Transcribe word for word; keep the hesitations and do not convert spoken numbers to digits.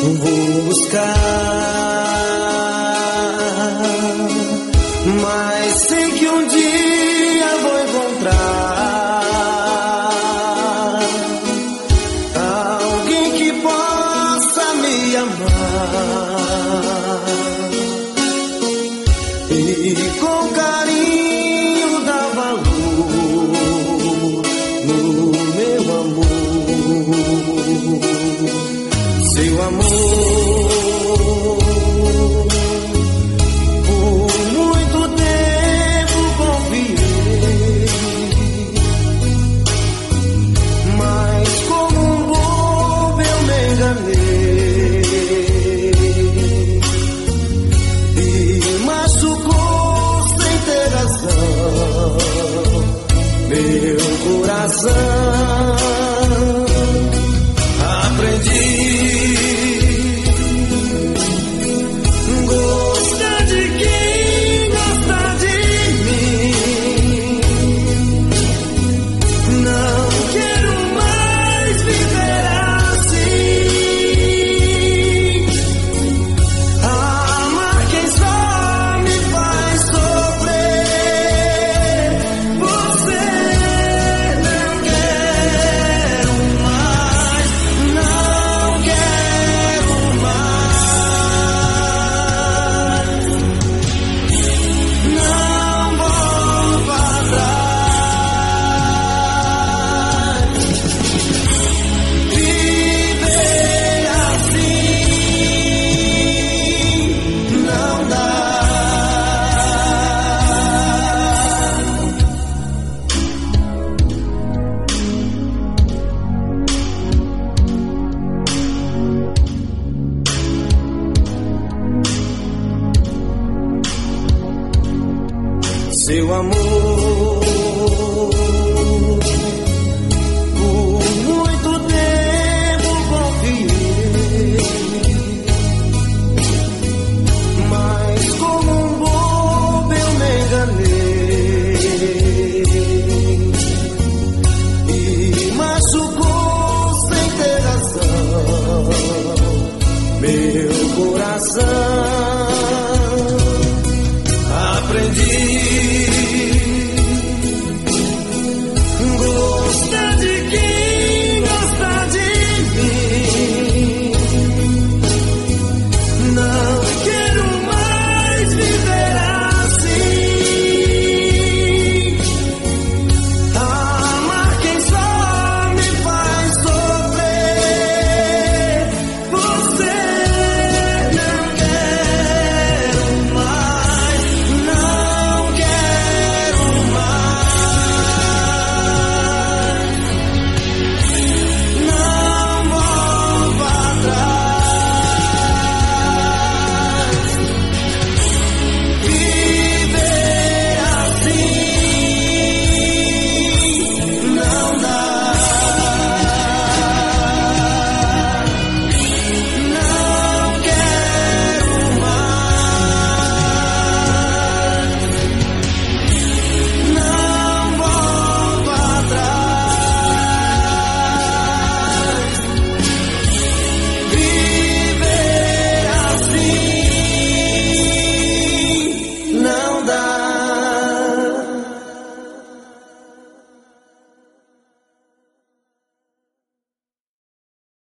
vou buscar, mas sei que um dia vou encontrar alguém que possa me amar e com carinho dar valor no meu amor. Seu amor, por muito tempo confiei, mas como um bobo eu me enganei e machucou sem ter razão meu coração. Aprendi seu amor.